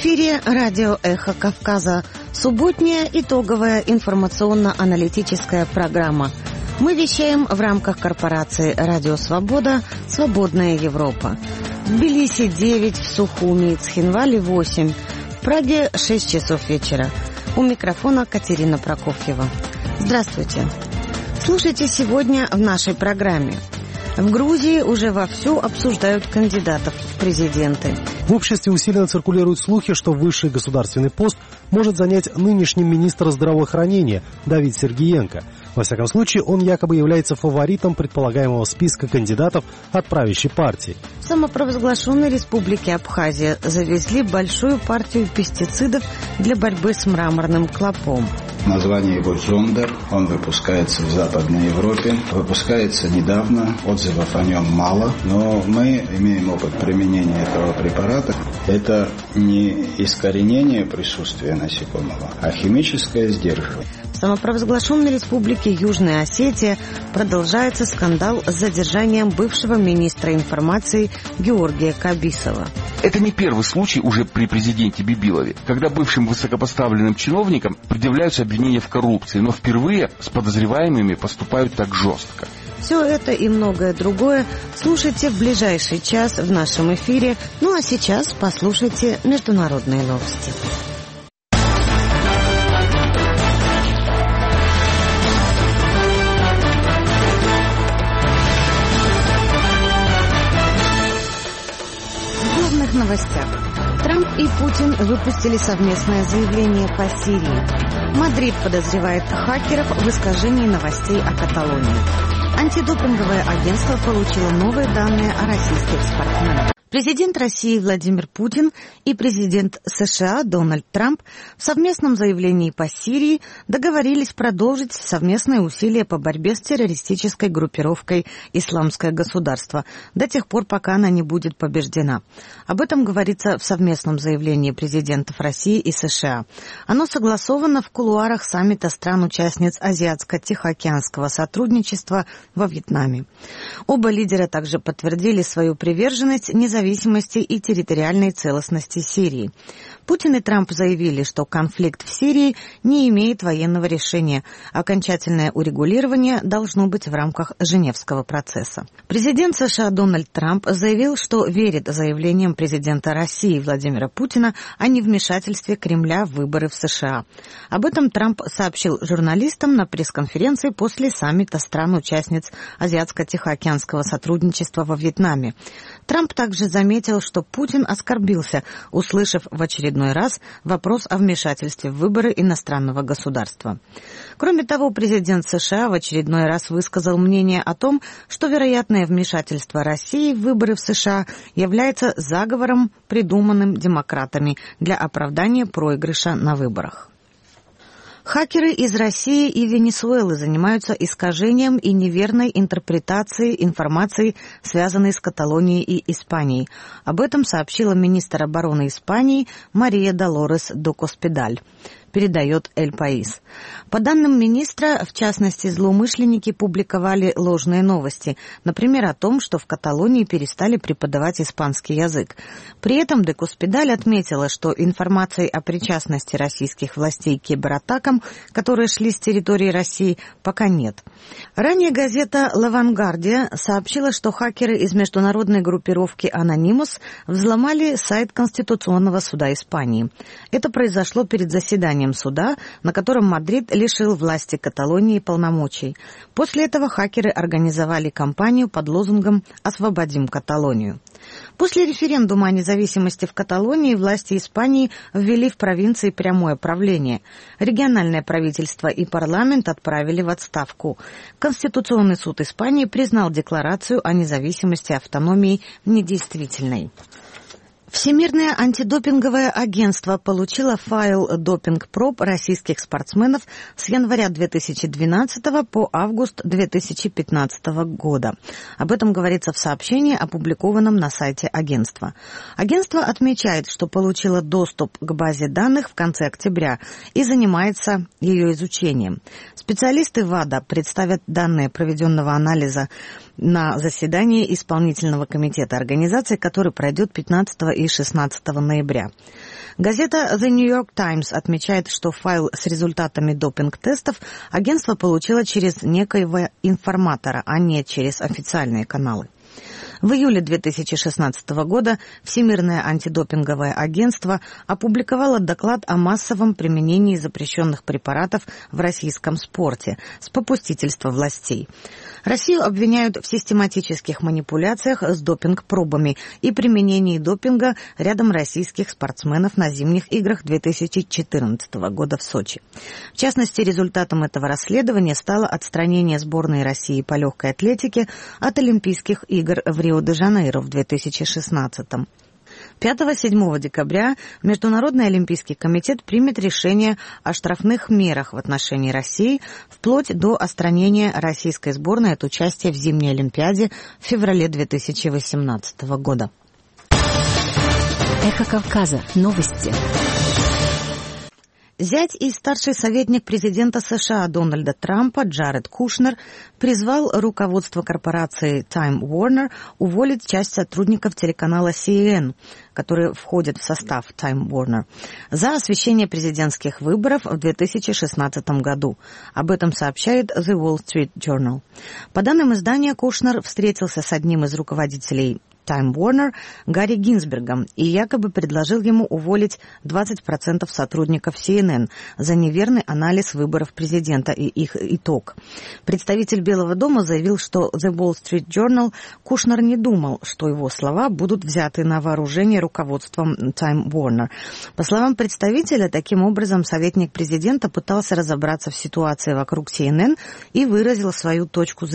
эфире радио «Эхо Кавказа». Субботняя итоговая информационно-аналитическая программа. Мы вещаем в рамках корпорации «Радио Свобода. Свободная Европа». В Тбилиси 9, в Сухуми и Цхинвале 8, в Праге 6 часов вечера. У микрофона Катерина Прокофьева. Здравствуйте. Слушайте сегодня в нашей программе. В Грузии уже вовсю обсуждают кандидатов в президенты. В обществе усиленно циркулируют слухи, что высший государственный пост может занять нынешний министр здравоохранения Давид Сергиенко. Во всяком случае, он якобы является фаворитом предполагаемого списка кандидатов от правящей партии. В самопровозглашенной республике Абхазия завезли большую партию пестицидов для борьбы с мраморным клопом. Название его «Зондер». Он выпускается в Западной Европе. Выпускается недавно, отзывов о нем мало. Но мы имеем опыт применения этого препарата. Это не искоренение присутствия насекомого, а химическое сдерживание. В самопровозглашенной республике Южная Осетия продолжается скандал с задержанием бывшего министра информации Георгия Кабисова. Это не первый случай уже при президенте Бибилове, когда бывшим высокопоставленным чиновникам предъявляются обвинения в коррупции, но впервые с подозреваемыми поступают так жестко. Все это и многое другое слушайте в ближайший час в нашем эфире. Ну а сейчас послушайте международные новости. В новостях. Трамп и Путин выпустили совместное заявление по Сирии. Мадрид подозревает хакеров в искажении новостей о Каталонии. Антидопинговое агентство получило новые данные о российских спортсменах. Президент России Владимир Путин и президент США Дональд Трамп в совместном заявлении по Сирии договорились продолжить совместные усилия по борьбе с террористической группировкой «Исламское государство» до тех пор, пока она не будет побеждена. Об этом говорится в совместном заявлении президентов России и США. Оно согласовано в кулуарах саммита стран-участниц Азиатско-Тихоокеанского сотрудничества во Вьетнаме. Оба лидера также подтвердили свою приверженность независимости и территориальной целостности Сирии. Путин и Трамп заявили, что конфликт в Сирии не имеет военного решения. Окончательное урегулирование должно быть в рамках Женевского процесса. Президент США Дональд Трамп заявил, что верит заявлениям президента России Владимира Путина о невмешательстве Кремля в выборы в США. Об этом Трамп сообщил журналистам на пресс-конференции после саммита стран-участниц Азиатско-Тихоокеанского сотрудничества во Вьетнаме. Трамп также заметил, что Путин оскорбился, услышав в очередной раз вопрос о вмешательстве в выборы иностранного государства. Кроме того, президент США в очередной раз высказал мнение о том, что вероятное вмешательство России в выборы в США является заговором, придуманным демократами для оправдания проигрыша на выборах. Хакеры из России и Венесуэлы занимаются искажением и неверной интерпретацией информации, связанной с Каталонией и Испанией. Об этом сообщила министр обороны Испании Мария Долорес до Коспидаль. Передает «Эль Паис». По данным министра, в частности, злоумышленники публиковали ложные новости, например, о том, что в Каталонии перестали преподавать испанский язык. При этом де Коспидаль отметила, что информации о причастности российских властей к кибератакам, которые шли с территории России, пока нет. Ранее газета «Ла Вангардия» сообщила, что хакеры из международной группировки «Анонимус» взломали сайт Конституционного суда Испании. Это произошло перед заседанием суда, на котором Мадрид лишил власти Каталонии полномочий. После этого хакеры организовали кампанию под лозунгом «Освободим Каталонию». После референдума о независимости в Каталонии власти Испании ввели в провинции прямое правление. Региональное правительство и парламент отправили в отставку. Конституционный суд Испании признал декларацию о независимости и автономии недействительной. Всемирное антидопинговое агентство получило файл допинг-проб российских спортсменов с января 2012 по август 2015 года. Об этом говорится в сообщении, опубликованном на сайте агентства. Агентство отмечает, что получило доступ к базе данных в конце октября и занимается ее изучением. Специалисты ВАДА представят данные проведенного анализа на заседании исполнительного комитета организации, который пройдет 15 и 16 ноября. Газета The New York Times отмечает, что файл с результатами допинг-тестов агентство получило через некоего информатора, а не через официальные каналы. В июле 2016 года Всемирное антидопинговое агентство опубликовало доклад о массовом применении запрещенных препаратов в российском спорте с попустительства властей. Россию обвиняют в систематических манипуляциях с допинг-пробами и применении допинга рядом российских спортсменов на зимних играх 2014 года в Сочи. В частности, результатом этого расследования стало отстранение сборной России по легкой атлетике от Олимпийских игр в Рио-де-Жанейро в 2016-м. 5-7 декабря Международный олимпийский комитет примет решение о штрафных мерах в отношении России вплоть до отстранения российской сборной от участия в зимней Олимпиаде в феврале 2018 года. Эхо Кавказа. Новости. Зять и старший советник президента США Дональда Трампа Джаред Кушнер призвал руководство корпорации Time Warner уволить часть сотрудников телеканала CNN, которые входят в состав Time Warner, за освещение президентских выборов в 2016 году. Об этом сообщает The Wall Street Journal. По данным издания, Кушнер встретился с одним из руководителей Time Warner Гарри Гинзбергом и якобы предложил ему уволить 20% сотрудников CNN за неверный анализ выборов президента и их итог. Представитель Белого дома заявил, что The Wall Street Journal Кушнер не думал, что его слова будут взяты на вооружение руководством Time Warner. По словам представителя, таким образом советник президента пытался разобраться в ситуации вокруг CNN и выразил свою точку зрения.